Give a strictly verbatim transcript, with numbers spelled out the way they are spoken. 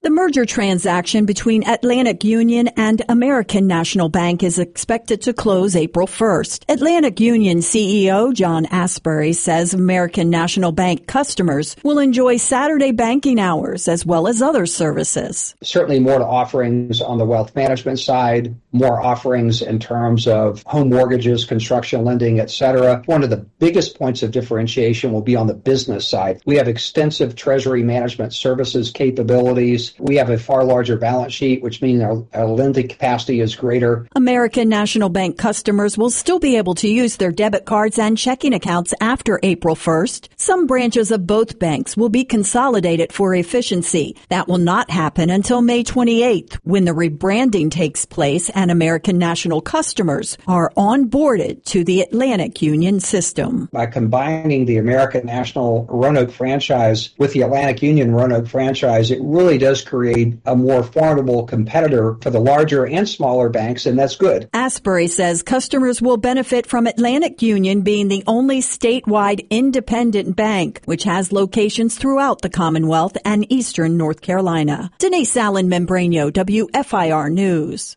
The merger transaction between Atlantic Union and American National Bank is expected to close April first. Atlantic Union C E O John Asbury says American National Bank customers will enjoy Saturday banking hours as well as other services. Certainly more offerings on the wealth management side, more offerings in terms of home mortgages, construction lending, et cetera. One of the biggest points of differentiation will be on the business side. We have extensive treasury management services capabilities. We have a far larger balance sheet, which means our, our lending capacity is greater. American National Bank customers will still be able to use their debit cards and checking accounts after April first. Some branches of both banks will be consolidated for efficiency. That will not happen until May twenty-eighth, when the rebranding takes place and American National customers are onboarded to the Atlantic Union system. By combining the American National Roanoke franchise with the Atlantic Union Roanoke franchise, it really does create a more formidable competitor for the larger and smaller banks, and that's good. Asbury says customers will benefit from Atlantic Union being the only statewide independent bank, which has locations throughout the Commonwealth and eastern North Carolina. Denise Allen Membranio, W F I R News.